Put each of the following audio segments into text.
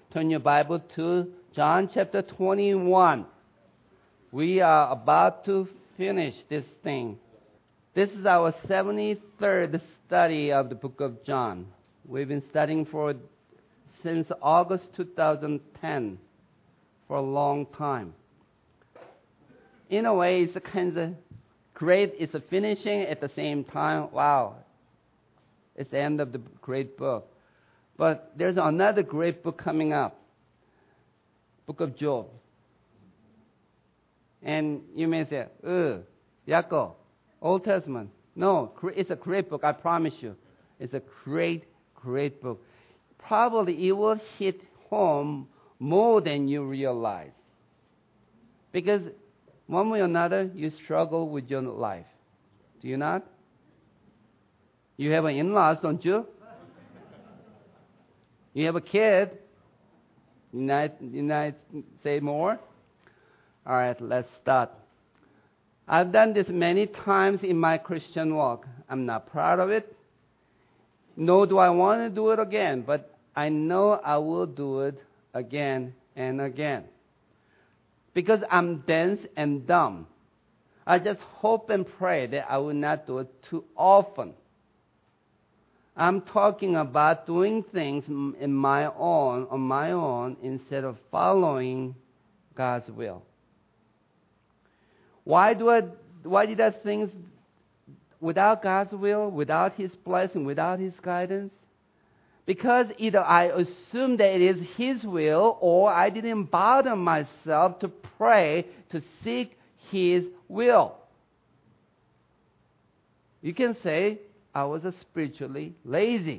turn your Bible to John chapter 21. We are about to finish this thing. This is our 73rd study of the book of John. We've been studying since August 2010, for a long time. In a way, it's kind of great. It's a finishing at the same time. Wow. It's the end of the great book. But there's another great book coming up. Book of Job. And you may say, Yaakov, Old Testament. No, it's a great book, I promise you. It's a great, great book. Probably it will hit home more than you realize. Because one way or another, you struggle with your life. Do you not? You have an in-laws, don't you? You have a kid. United say more? All right, let's start. I've done this many times in my Christian walk. I'm not proud of it. Nor do I want to do it again, but I know I will do it again and again. Because I'm dense and dumb. I just hope and pray that I will not do it too often. I'm talking about doing things on my own, instead of following God's will. Why did I things without God's will, without His blessing, without His guidance? Because either I assume that it is His will, or I didn't bother myself to pray, to seek His will. You can say, I was spiritually lazy.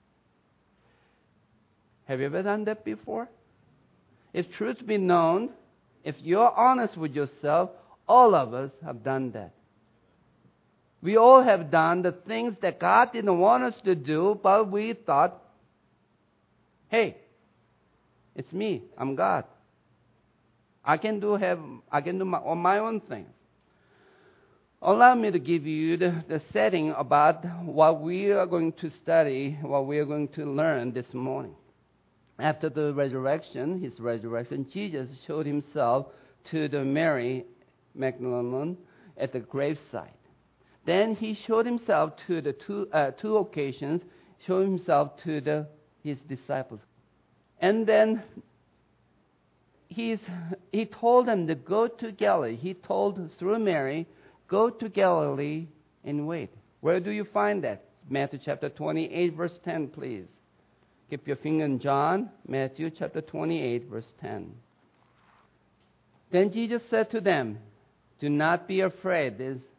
Have you ever done that before? If truth be known, if you're honest with yourself, all of us have done that. We all have done the things that God didn't want us to do, but we thought, hey, it's me, I'm God. I can do my own things. Allow me to give you the setting about what we are going to study, what we are going to learn this morning. After the resurrection, His resurrection, Jesus showed Himself to the Mary Magdalene at the gravesite. Then He showed Himself to the two occasions, showed Himself to His disciples. And then He told them to go to Galilee. He told through Mary, go to Galilee and wait. Where do you find that? Matthew chapter 28, verse 10, please. Keep your finger in John, Matthew chapter 28, verse 10. Then Jesus said to them, do not be afraid.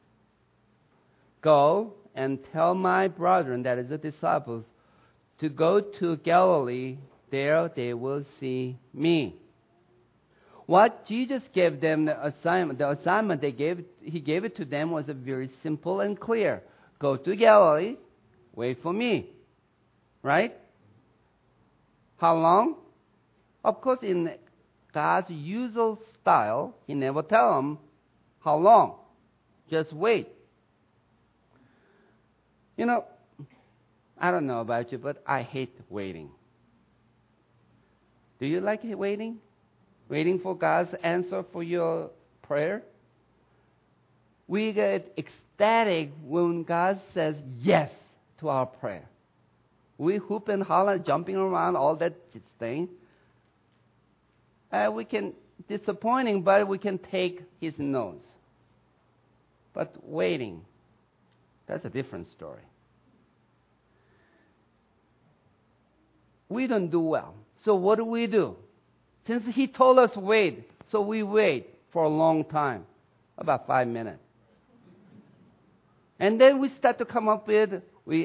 Go and tell my brethren, that is the disciples, to go to Galilee. There they will see me. What Jesus gave them, the assignment He gave it to them was very simple and clear. Go to Galilee, wait for me. Right? How long? Of course, in God's usual style, He never tell them how long. Just wait. You know, I don't know about you, but I hate waiting. Do you like waiting? Waiting for God's answer for your prayer? We get ecstatic when God says yes to our prayer. We hoop and holler, jumping around, all that thing. We can, disappointing, but we can take His no's. But waiting, that's a different story. We don't do well. So what do? Since He told us wait, so we wait for a long time, about 5 minutes. And then we start to come up with,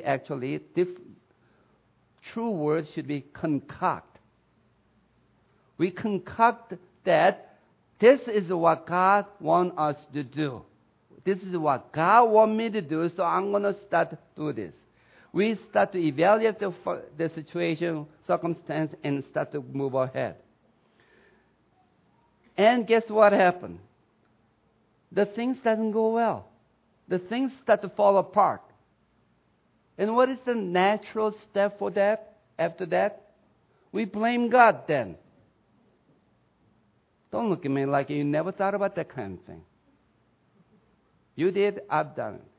true word should be concoct. We concoct that this is what God wants us to do. This is what God wants me to do, so I'm going to start to do this. We start to evaluate the situation, circumstance, and start to move ahead. And guess what happened? The things doesn't go well. The things start to fall apart. And what is the natural step for that? After that, We blame God then. Don't look at me like you never thought about that kind of thing. You did, I've done it.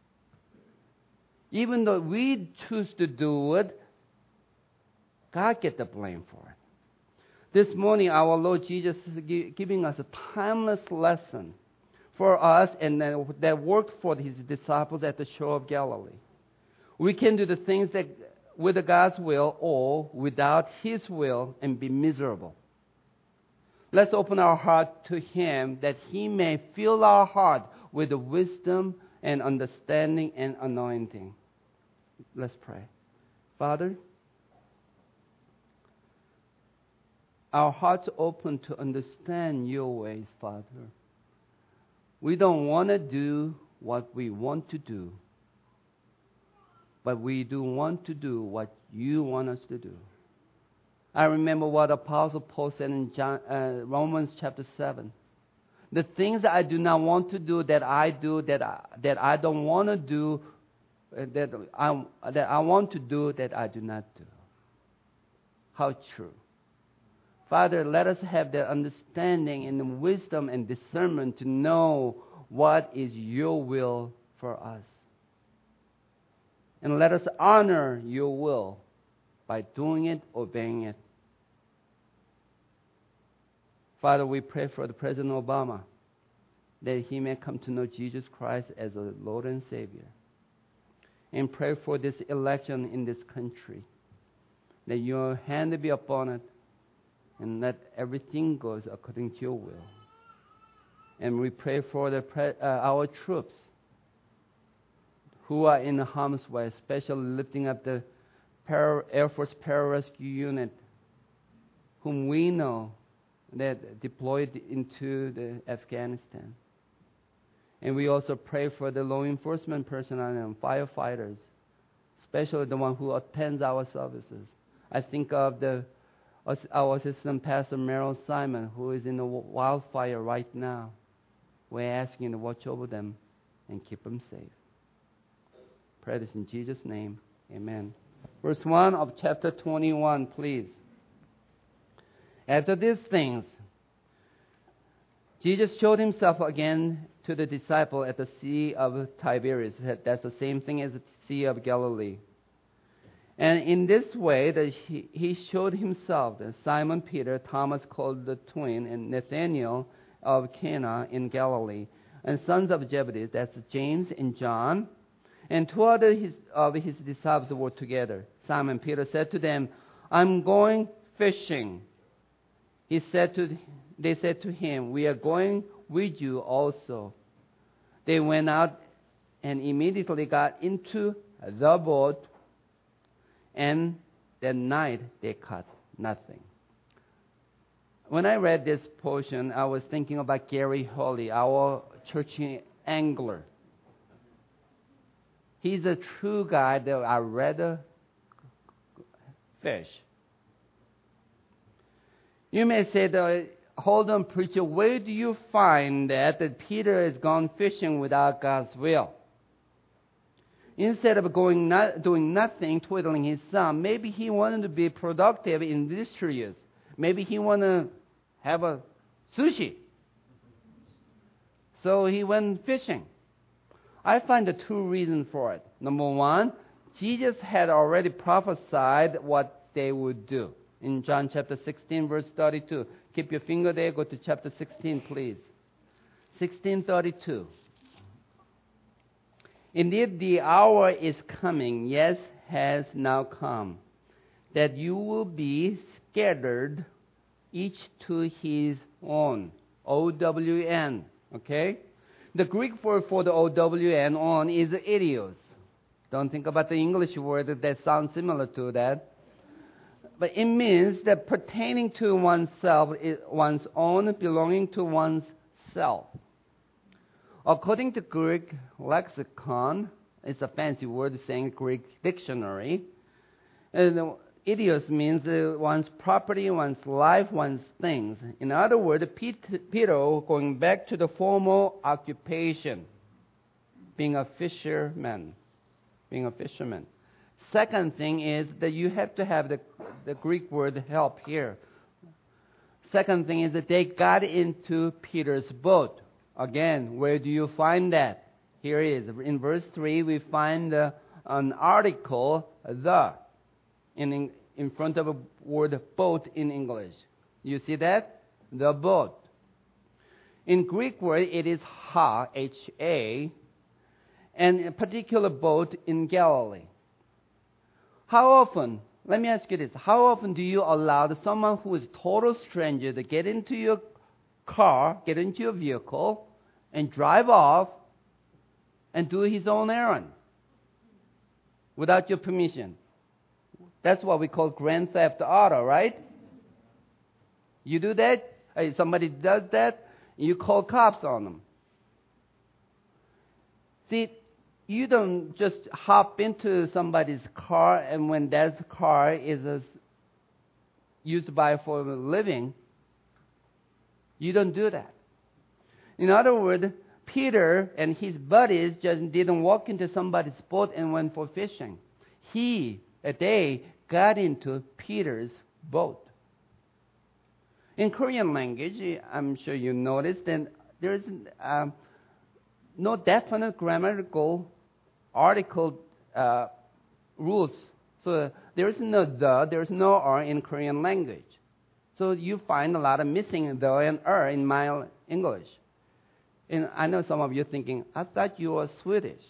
Even though we choose to do it, God gets the blame for it. This morning, our Lord Jesus is giving us a timeless lesson for us and that worked for his disciples at the shore of Galilee. We can do the things that with God's will or without his will and be miserable. Let's open our heart to him that he may fill our heart with the wisdom and understanding and anointing. Let's pray. Father, our hearts open to understand your ways, Father. We don't want to do what we want to do, but we do want to do what you want us to do. I remember what Apostle Paul said in Romans chapter 7. The things that I do not want to do, that I do, that I don't want to do, that I want to do, that I do not do. How true. Father, let us have the understanding and the wisdom and discernment to know what is your will for us. And let us honor your will by doing it, obeying it. Father, we pray for the President Obama, that he may come to know Jesus Christ as a Lord and Savior. And pray for this election in this country, that your hand be upon it, and let everything goes according to your will. And we pray for our troops who are in harm's way, especially lifting up the Air Force Pararescue Unit, whom we know that deployed into Afghanistan. And we also pray for the law enforcement personnel and firefighters, especially the one who attends our services. I think of our assistant pastor, Merrill Simon, who is in the wildfire right now. We're asking you to watch over them and keep them safe. Pray this in Jesus' name. Amen. Verse 1 of chapter 21, please. After these things, Jesus showed himself again to the disciple at the Sea of Tiberias. That's the same thing as the Sea of Galilee. And in this way, that he showed himself to Simon Peter, Thomas called the twin, and Nathanael of Cana in Galilee, and sons of Zebedee, that's James and John. And two other of his disciples were together. Simon Peter said to them, I'm going fishing. They said to him, we are going with you also. They went out and immediately got into the boat, and that night they caught nothing. When I read this portion, I was thinking about Gary Hurley, our church angler. He's a true guy that I rather fish. You may say, hold on, preacher, where do you find that Peter has gone fishing without God's will? Instead of doing nothing, twiddling his thumb, maybe he wanted to be productive, industrious. Maybe he wanted to have a sushi. So he went fishing. I find the two reasons for it. Number one, Jesus had already prophesied what they would do. In John chapter 16, verse 32. Keep your finger there. Go to chapter 16, please. 16:32. Indeed, the hour is coming, yes, has now come, that you will be scattered, each to his own. O-W-N. Okay? The Greek word for the O-W-N, on, is idios. Don't think about the English word that sounds similar to that. But it means that pertaining to oneself, one's own, belonging to one's self. According to Greek lexicon, it's a fancy word saying Greek dictionary, and idios means one's property, one's life, one's things. In other words, Peter, going back to the formal occupation, being a fisherman, Second thing is that you have to have the Greek word help here. Second thing is that they got into Peter's boat. Again, where do you find that? Here it is. In verse 3, we find an article, the, in front of a word boat in English. You see that? The boat. In Greek word, it is ha, H-A, and a particular boat in Galilee. How often, let me ask you this, how often do you allow someone who is a total stranger to get into your car, get into your vehicle, and drive off and do his own errand without your permission? That's what we call grand theft auto, right? You do that, somebody does that, you call cops on them. See, you don't just hop into somebody's car and when that car is used by for a living, you don't do that. In other words, Peter and his buddies just didn't walk into somebody's boat and went for fishing. They got into Peter's boat. In Korean language, I'm sure you noticed that there is no definite grammatical article rules. So there is no the, there is no are in Korean language. So you find a lot of missing the and in my English. And I know some of you thinking, I thought you were Swedish.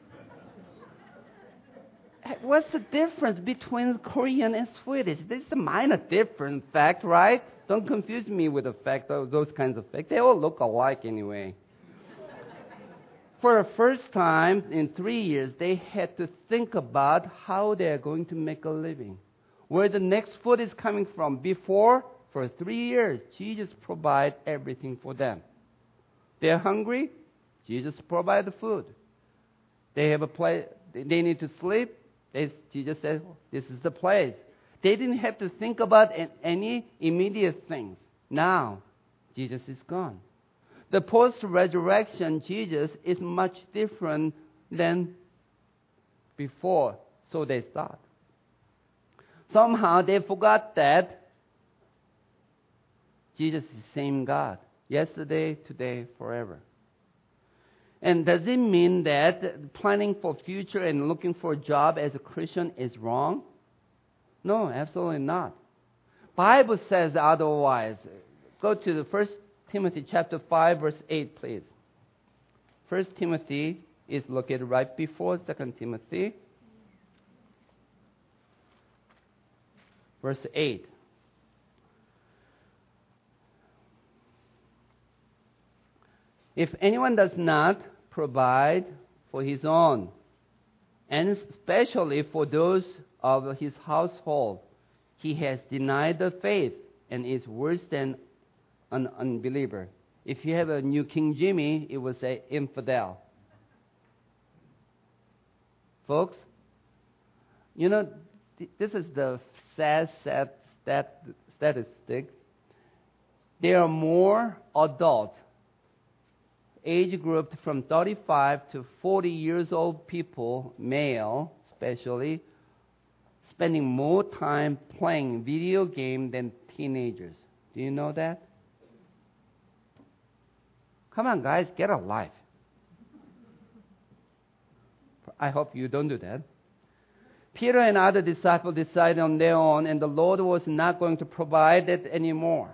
What's the difference between Korean and Swedish? This is a minor difference, fact, right? Don't confuse me with the fact of those kinds of facts. They all look alike anyway. For the first time in 3 years, they had to think about how they are going to make a living, where the next food is coming from. Before, for 3 years, Jesus provided everything for them. They're hungry, Jesus provided the food. They have a place, they need to sleep, Jesus said, this is the place. They didn't have to think about any immediate things. Now, Jesus is gone. The post-resurrection Jesus is much different than before, so they thought. Somehow they forgot that Jesus is the same God, yesterday, today, forever. And does it mean that planning for future and looking for a job as a Christian is wrong? No, absolutely not. Bible says otherwise. Go to the 1 Timothy chapter 5, verse 8, please. 1 Timothy is located right before 2 Timothy. Verse 8. If anyone does not provide for his own, and especially for those of his household, he has denied the faith and is worse than an unbeliever. If you have a New King James, it will say infidel. Folks, you know, this is the sad statistic. There are more adults, age grouped from 35 to 40 years old people, male especially, spending more time playing video games than teenagers. Do you know that? Come on, guys, get a life. I hope you don't do that. Peter and other disciples decided on their own, and the Lord was not going to provide it anymore.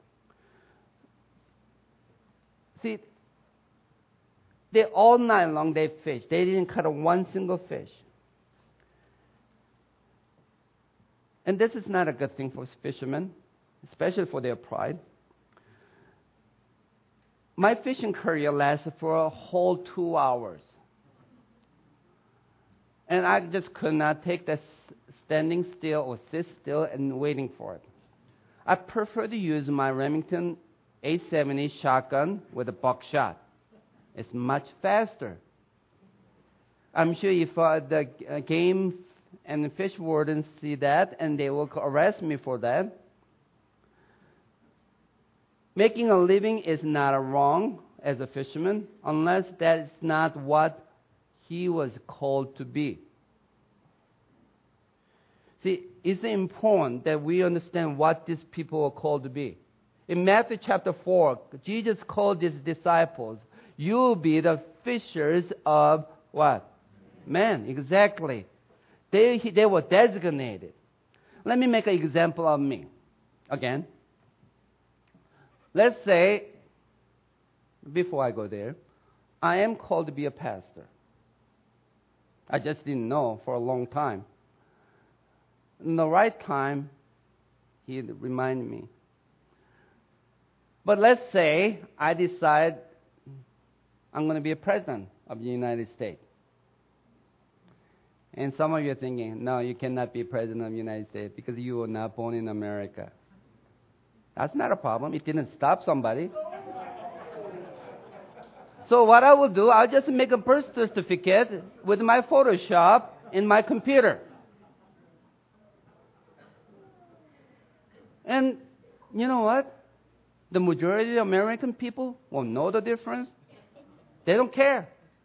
See, all night long they fished. They didn't cut one single fish. And this is not a good thing for fishermen, especially for their pride. My fishing career lasted for a whole 2 hours. And I just could not take that standing still or sit still and waiting for it. I prefer to use my Remington 870 shotgun with a buckshot. It's much faster. I'm sure if the game and the fish wardens see that, and they will arrest me for that. Making a living is not wrong as a fisherman, unless that is not what he was called to be. See, it's important that we understand what these people are called to be. In Matthew chapter 4, Jesus called his disciples, you will be the fishers of what? Men. Exactly. They were designated. Let me make an example of me. Again. Let's say, before I go there, I am called to be a pastor. I just didn't know for a long time. In the right time, he reminded me. But let's say I decide I'm going to be a president of the United States. And some of you are thinking, no, you cannot be president of the United States because you were not born in America. That's not a problem. It didn't stop somebody. So what I will do, I'll just make a birth certificate with my Photoshop in my computer. And you know what? The majority of American people won't know the difference. They don't care.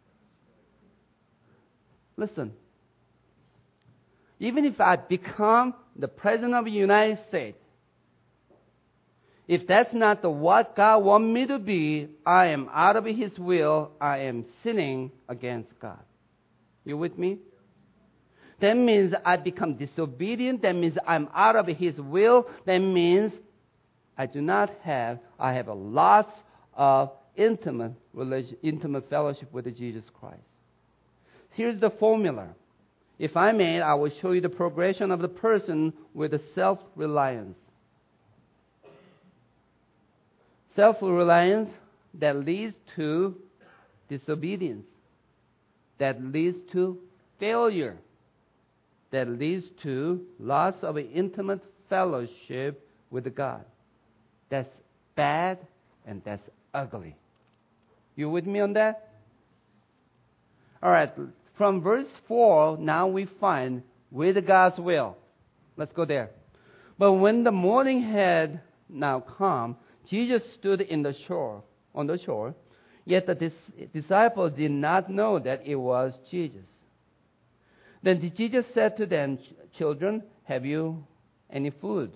Listen. Even if I become the President of the United States, if that's not what God wants me to be, I am out of His will. I am sinning against God. You with me? That means I become disobedient. That means I'm out of His will. That means I have a loss of intimate fellowship with Jesus Christ. Here's the formula. If I may, I will show you the progression of the person with a self-reliance. Self-reliance that leads to disobedience, that leads to failure, that leads to loss of intimate fellowship with God. That's bad and that's ugly. You with me on that? All right. From verse 4, now we find with God's will. Let's go there. But when the morning had now come, Jesus stood on the shore, yet the disciples did not know that it was Jesus. Then Jesus said to them, children, have you any food?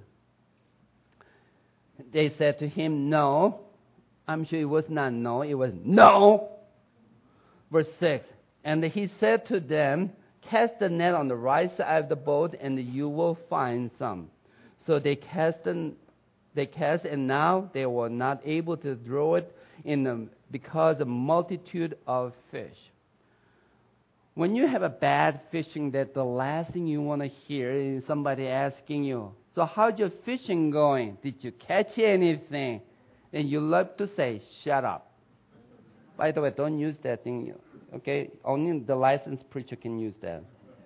They said to him, no. I'm sure it was not no, it was no. Verse 6. And he said to them, cast the net on the right side of the boat, and you will find some. So they cast, and now they were not able to draw it because of the multitude of fish. When you have a bad fishing, that the last thing you want to hear is somebody asking you, so how's your fishing going? Did you catch anything? And you love to say, shut up. By the way, don't use that thing. Okay, only the licensed preacher can use that.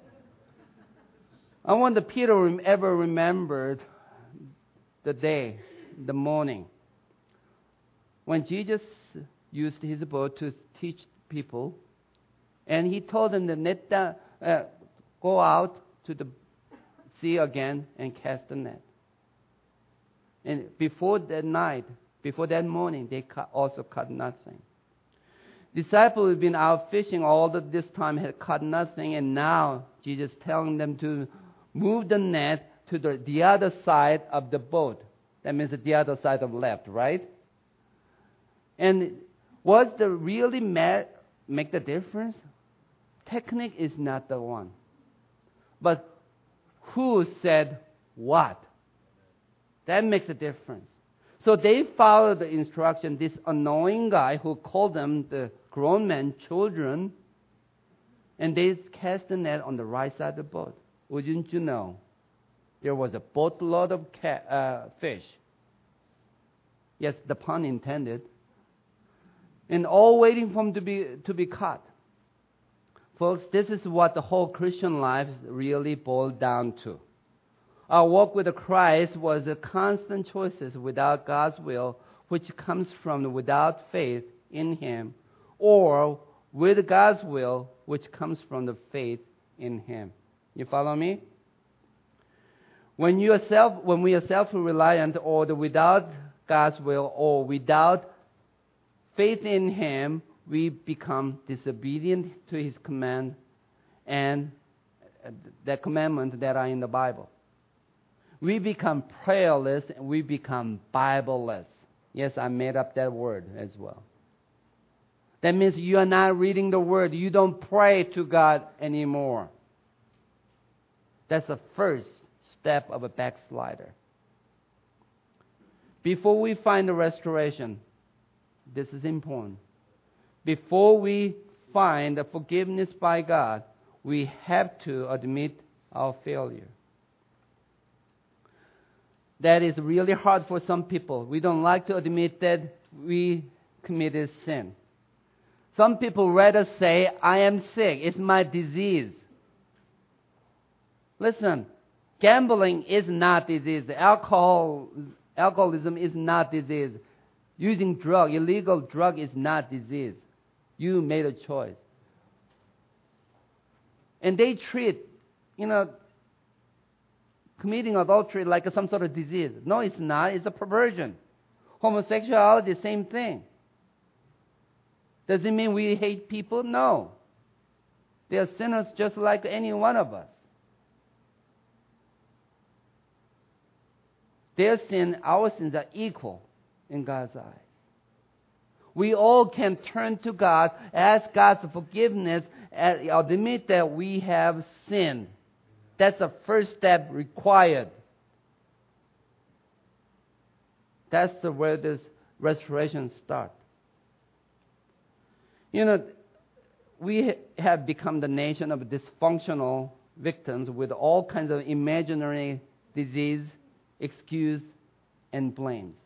I wonder Peter ever remembered the day, the morning, when Jesus used his boat to teach people, and he told them to go out to the sea again and cast the net. And before that morning, they also caught nothing. Disciples have been out fishing all this time, had caught nothing, and now Jesus telling them to move the net to the other side of the boat. That means the other side of left, right? And was the really make the difference? Technique is not the one. But who said what? That makes a difference. So they followed the instruction, this annoying guy who called them the grown men, children, and they cast the net on the right side of the boat. Wouldn't you know? There was a boatload of fish. Yes, the pun intended. And all waiting for them to be caught. Folks, this is what the whole Christian life really boiled down to. Our walk with Christ was a constant choices without God's will, which comes from without faith in Him, or with God's will, which comes from the faith in Him. You follow me? When we are self-reliant or without God's will or without faith in Him, we become disobedient to His command and the commandments that are in the Bible. We become prayerless and we become Bibleless. Yes, I made up that word as well. That means you are not reading the Word. You don't pray to God anymore. That's the first step of a backslider. Before we find the restoration, this is important. Before we find the forgiveness by God, we have to admit our failure. That is really hard for some people. We don't like to admit that we committed sin. Some people rather say, I am sick. It's my disease. Listen, gambling is not disease. Alcoholism is not disease. Using illegal drug is not disease. You made a choice. And they treat, committing adultery like some sort of disease. No, it's not. It's a perversion. Homosexuality, same thing. Does it mean we hate people? No. They are sinners just like any one of us. Their sin, our sins are equal in God's eyes. We all can turn to God, ask God's forgiveness, and admit that we have sinned. That's the first step required. That's where this restoration starts. We have become the nation of dysfunctional victims with all kinds of imaginary disease, excuse, and blames.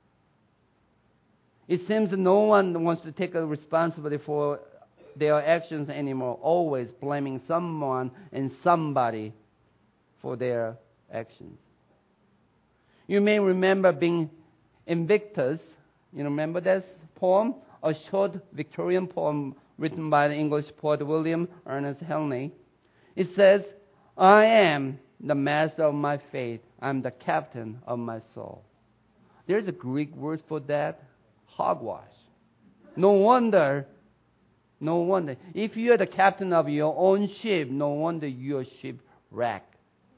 It seems no one wants to take a responsibility for their actions anymore, always blaming someone and somebody for their actions. You may remember being Invictus. You remember that poem? A short Victorian poem written by the English poet William Ernest Henley. It says, I am the master of my fate. I'm the captain of my soul. There's a Greek word for that, hogwash. No wonder. If you're the captain of your own ship, no wonder your ship wrecked.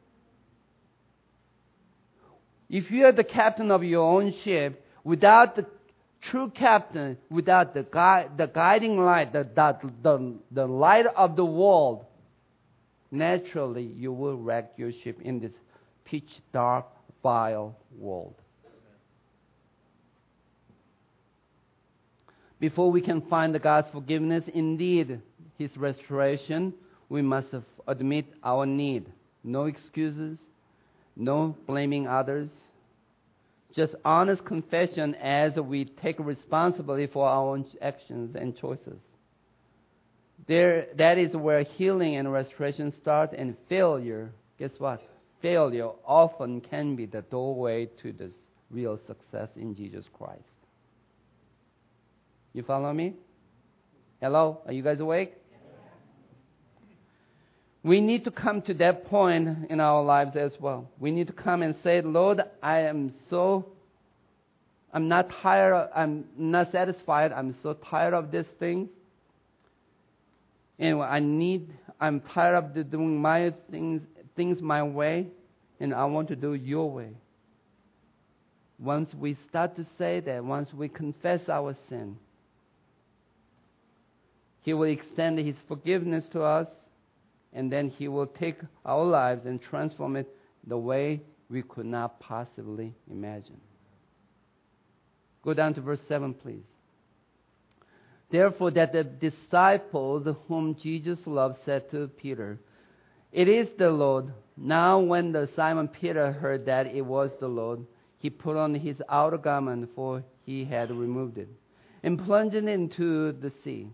If you're the captain of your own ship, without the true captain, without the guiding light, the light of the world, naturally you will wreck your ship in this pitch dark, vile world. Before we can find God's forgiveness, indeed His restoration, we must admit our need. No excuses, no blaming others. Just honest confession as we take responsibility for our own actions and choices. That is where healing and restoration start, and failure, guess what? Failure often can be the doorway to this real success in Jesus Christ. You follow me? Hello? Are you guys awake? We need to come to that point in our lives as well. We need to come and say, Lord, I'm not tired, I'm not satisfied, I'm so tired of this thing. And I'm tired of doing my things my way, and I want to do your way. Once we start to say that, once we confess our sin, He will extend His forgiveness to us, and then He will take our lives and transform it the way we could not possibly imagine. Go down to verse 7, please. Therefore, that the disciples whom Jesus loved said to Peter, It is the Lord. Now when Simon Peter heard that it was the Lord, he put on his outer garment, for he had removed it, and plunged into the sea.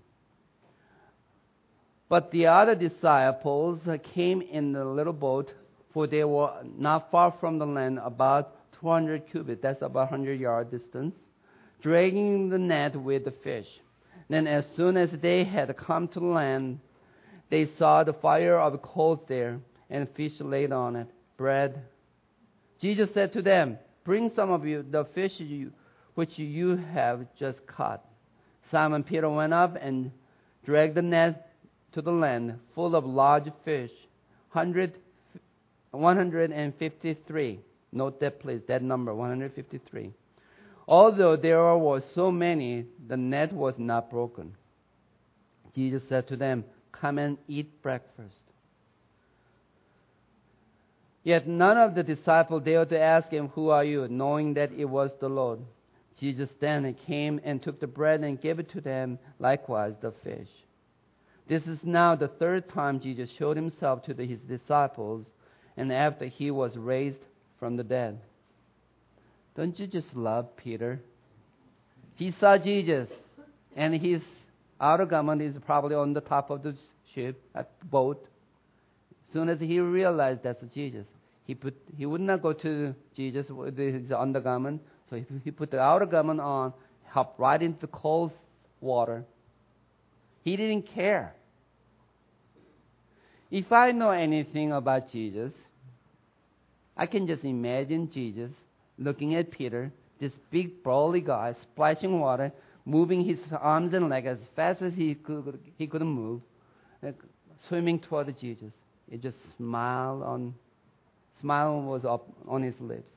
But the other disciples came in the little boat, for they were not far from the land, about 200 cubits, that's about 100-yard distance, dragging the net with the fish. Then as soon as they had come to land, they saw the fire of coals there, and fish laid on it, bread. Jesus said to them, Bring some of the fish which you have just caught. Simon Peter went up and dragged the net to the land, full of large fish, 153. Note that, please. That number, 153. Although there were so many, the net was not broken. Jesus said to them, "Come and eat breakfast." Yet none of the disciples dared to ask him, "Who are you?" knowing that it was the Lord. Jesus then came and took the bread and gave it to them, likewise the fish. This is now the third time Jesus showed himself to his disciples, and after he was raised from the dead. Don't you just love Peter? He saw Jesus, and his outer garment is probably on the top of the ship, boat. As soon as he realized that's Jesus, he would not go to Jesus with his undergarment, so he put the outer garment on, hopped right into the cold water. He didn't care. If I know anything about Jesus, I can just imagine Jesus looking at Peter, this big burly guy, splashing water, moving his arms and legs as fast as he could move, swimming toward Jesus. He just smile was up on his lips.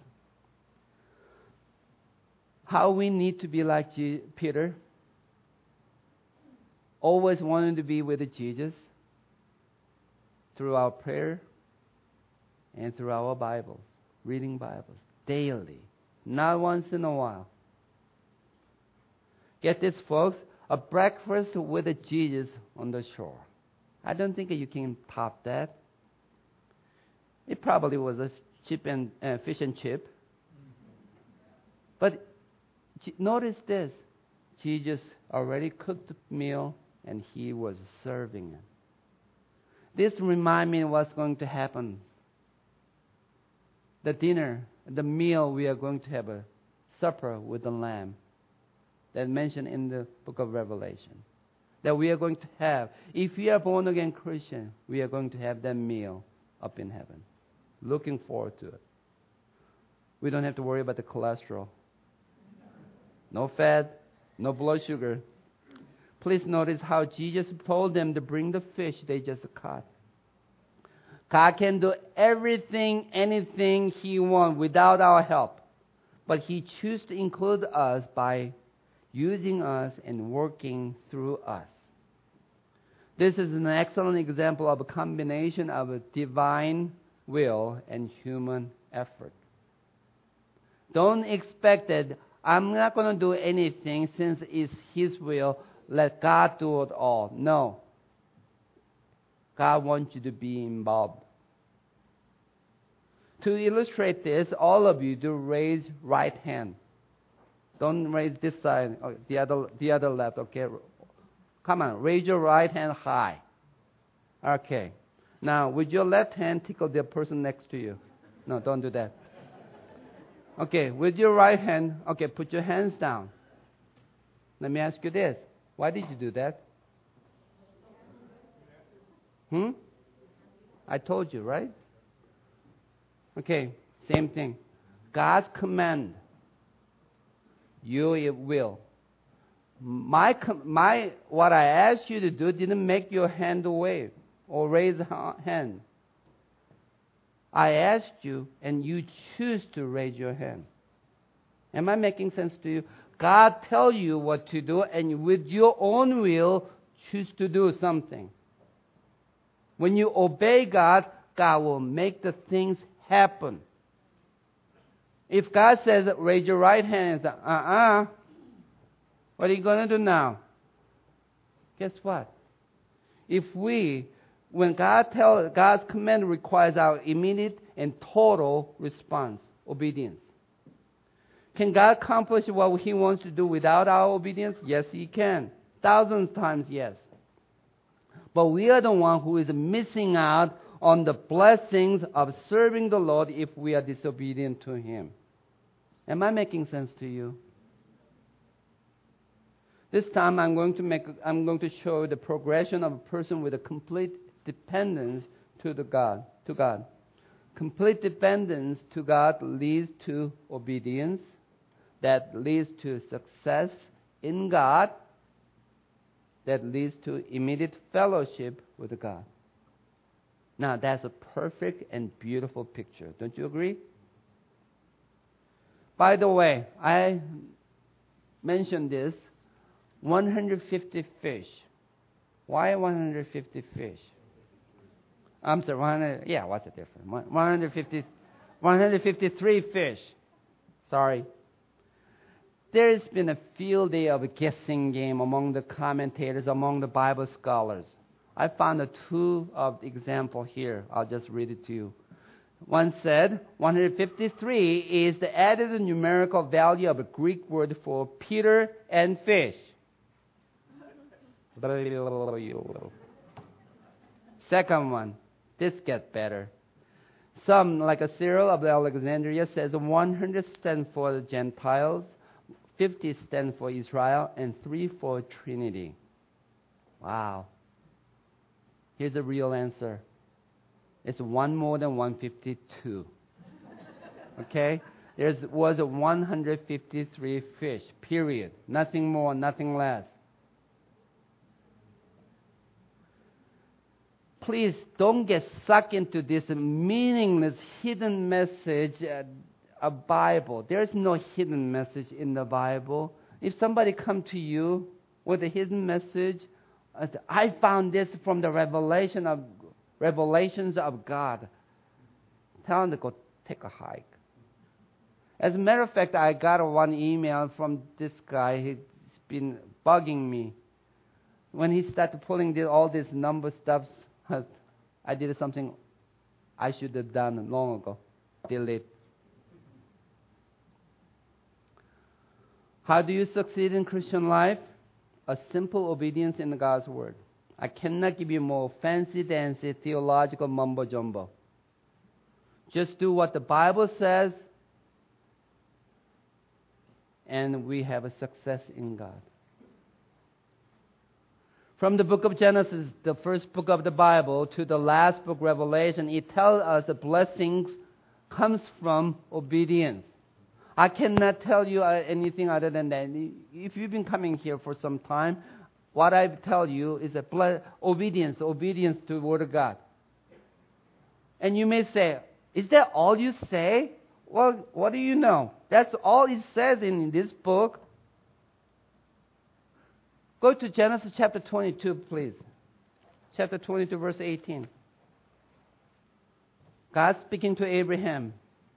How we need to be like Peter, always wanting to be with Jesus through our prayer and through our Bibles, reading Bibles daily, not once in a while. Get this, folks, a breakfast with Jesus on the shore. I don't think you can top that. It probably was a fish and chip. But notice this. Jesus already cooked the meal and he was serving it. This reminds me of what's going to happen. The dinner, the meal we are going to have, a supper with the Lamb that mentioned in the book of Revelation. That we are going to have. If we are born again Christian, we are going to have that meal up in heaven. Looking forward to it. We don't have to worry about the cholesterol. No fat, no blood sugar. Please notice how Jesus told them to bring the fish they just caught. God can do everything, anything He wants without our help. But He chooses to include us by using us and working through us. This is an excellent example of a combination of a divine will and human effort. Don't expect that I'm not going to do anything since it's His will. Let God do it all. No. God wants you to be involved. To illustrate this, all of you do raise right hand. Don't raise this side, the other left, okay? Come on, raise your right hand high. Okay. Now, with your left hand, tickle the person next to you. No, don't do that. Okay, with your right hand, okay, put your hands down. Let me ask you this. Why did you do that? I told you, right? Okay, same thing. God's command, your will. What I asked you to do didn't make your hand wave or raise a hand. I asked you, and you choose to raise your hand. Am I making sense to you? God tells you what to do, and with your own will, choose to do something. When you obey God, God will make the things happen. If God says, raise your right hand, and say, what are you going to do now? Guess what? When God's command requires our immediate and total response, obedience. Can God accomplish what He wants to do without our obedience? Yes, He can. Thousands of times, yes. But we are the one who is missing out on the blessings of serving the Lord if we are disobedient to Him. Am I making sense to you? This time I'm going to show the progression of a person with a complete dependence to God. Complete dependence to God leads to obedience. That leads to success in God. That leads to immediate fellowship with God. Now that's a perfect and beautiful picture. Don't you agree? By the way, I mentioned this, 150 fish. Why 150 fish? I'm sorry, 100, yeah, what's the difference? 153 fish. Sorry. There's been a field day of a guessing game among the commentators, among the Bible scholars. I found two of the example here. I'll just read it to you. One said 153 is the added numerical value of a Greek word for Peter and fish. Second one, this gets better. Some, like a Cyril of Alexandria, says 100 stand for the Gentiles, 50 stand for Israel, and 3 for Trinity. Wow. Here's the real answer. It's one more than 152. Okay? There was 153 fish, period. Nothing more, nothing less. Please don't get sucked into this meaningless hidden message of Bible. There is no hidden message in the Bible. If somebody come to you with a hidden message, I found this from the revelations of God. Tell them to go take a hike. As a matter of fact, I got one email from this guy. He's been bugging me. When he started pulling all this number stuff, I did something I should have done long ago. Delete. How do you succeed in Christian life? A simple obedience in God's word. I cannot give you more fancy-dancy theological mumbo-jumbo. Just do what the Bible says, and we have a success in God. From the book of Genesis, the first book of the Bible, to the last book, Revelation, it tells us the blessings comes from obedience. I cannot tell you anything other than that. If you've been coming here for some time, what I tell you is obedience to the Word of God. And you may say, is that all you say? Well, what do you know? That's all it says in this book. Go to Genesis chapter 22, please. Chapter 22, verse 18. God speaking to Abraham.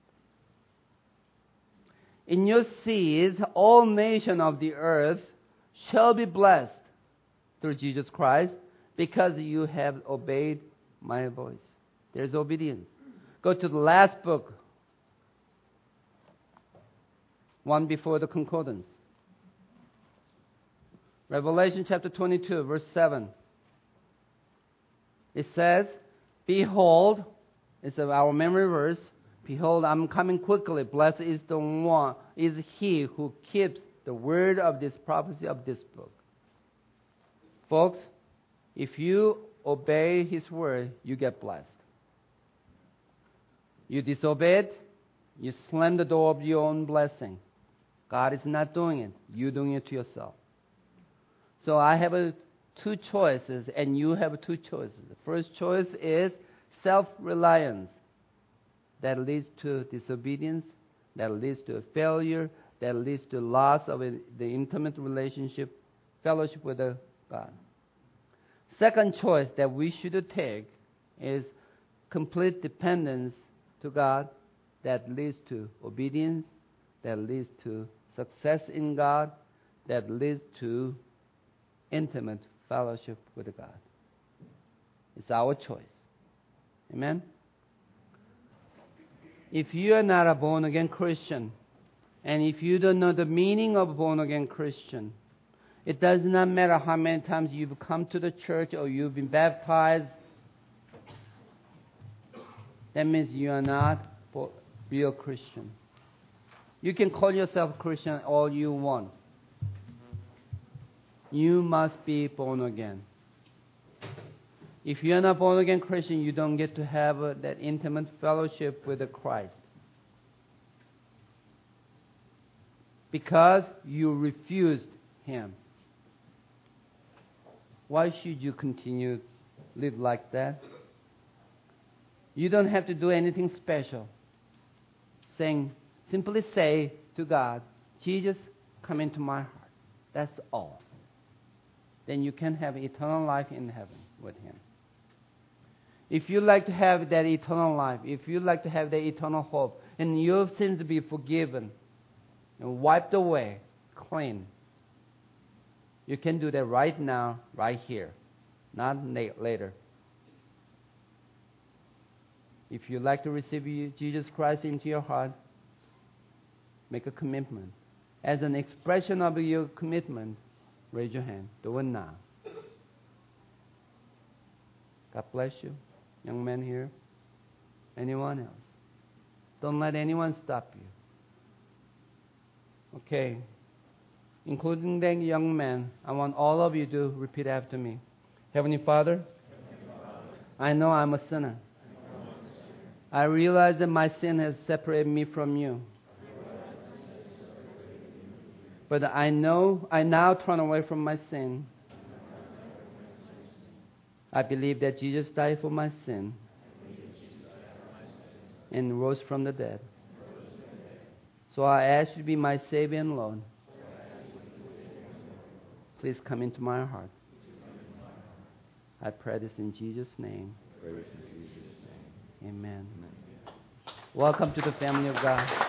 In your seed, all nations of the earth shall be blessed through Jesus Christ, because you have obeyed my voice. There's obedience. Go to the last book, one before the concordance. Revelation chapter 22, verse 7. It says, behold, it's our memory verse, behold, I'm coming quickly. Blessed is the one, is he who keeps the word of this prophecy of this book. Folks, if you obey his word, you get blessed. You disobey it, you slam the door of your own blessing. God is not doing it. You're doing it to yourself. So I have two choices, and you have two choices. The first choice is self-reliance. That leads to disobedience, that leads to failure, that leads to loss of the intimate relationship, fellowship with God. Second choice that we should take is complete dependence to God, that leads to obedience, that leads to success in God, that leads to intimate fellowship with God. It's our choice. Amen? If you are not a born-again Christian, and if you don't know the meaning of born-again Christian, it does not matter how many times you've come to the church or you've been baptized. That means you are not a real Christian. You can call yourself Christian all you want. You must be born again. If you're not born again Christian, you don't get to have that intimate fellowship with Christ. Because you refused him. Why should you continue to live like that? You don't have to do anything special. Simply say, to God, Jesus, come into my heart. That's all. Then you can have eternal life in heaven with Him. If you like to have that eternal life, if you like to have that eternal hope, and your sins to be forgiven and wiped away, clean, you can do that right now, right here, not later. If you like to receive Jesus Christ into your heart, make a commitment. As an expression of your commitment, raise your hand. Do it now. God bless you. Young man here. Anyone else? Don't let anyone stop you. Okay. Including the young man, I want all of you to repeat after me. Heavenly Father, I know I'm a sinner. I realize that my sin has separated me from you. But I now turn away from my sin. I believe that Jesus died for my sin and rose from the dead. So I ask you to be my Savior and Lord. Please come into my heart. I pray this in Jesus' name. Amen. Welcome to the family of God.